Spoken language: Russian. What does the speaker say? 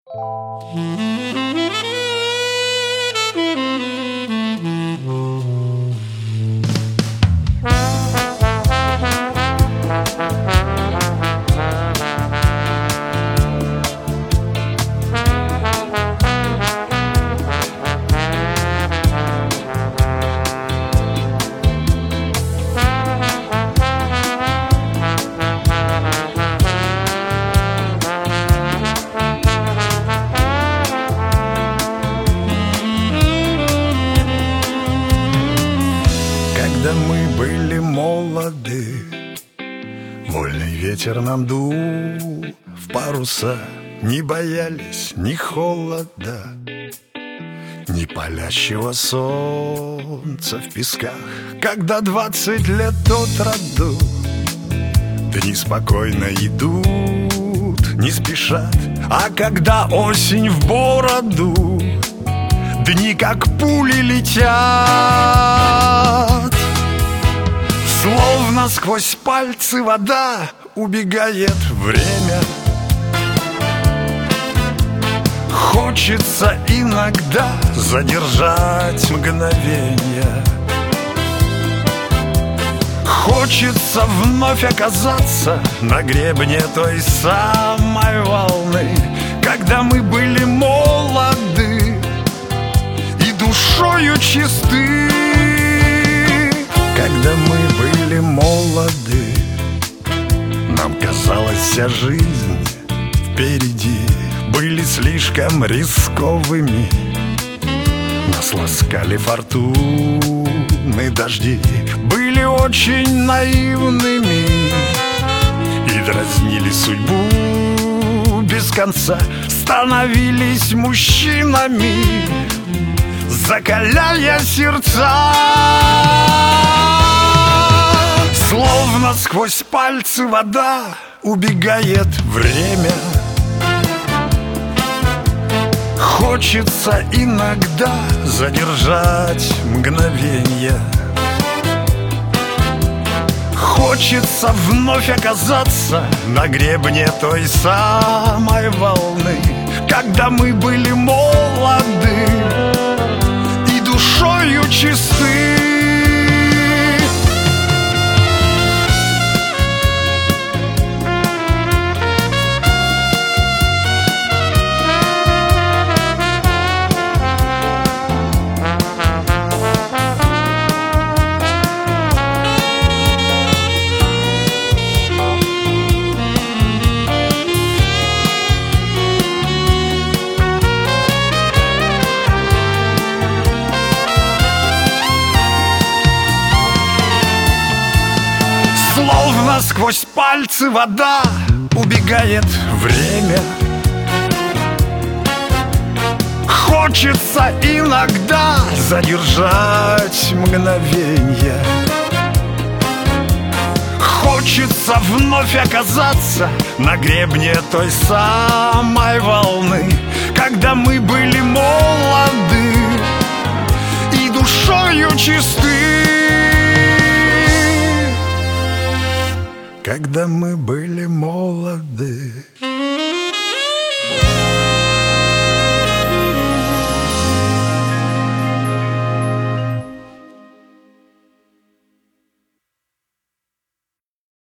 Когда мы были молоды, вольный ветер нам дул в паруса, не боялись ни холода, ни палящего солнца в песках. Когда 20 лет от роду, дни спокойно идут, не спешат. А когда осень в бороду, дни как пули летят. Словно сквозь пальцы вода убегает время. Хочется иногда задержать мгновенье. Хочется вновь оказаться на гребне той самой волны, когда мы были молоды и душою чисты. Когда мы были молоды, нам казалась вся жизнь впереди. Были слишком рисковыми, нас ласкали фортуны дожди. Были очень наивными и дразнили судьбу без конца. Становились мужчинами, закаляя сердца. Словно сквозь пальцы вода убегает время. Хочется иногда задержать мгновенье. Хочется вновь оказаться на гребне той самой волны, когда мы были молоды и душою чисты. Словно сквозь пальцы вода убегает время. Хочется иногда задержать мгновенье. Хочется вновь оказаться на гребне той самой волны, когда мы были молоды и душою чисты. Когда мы были молоды.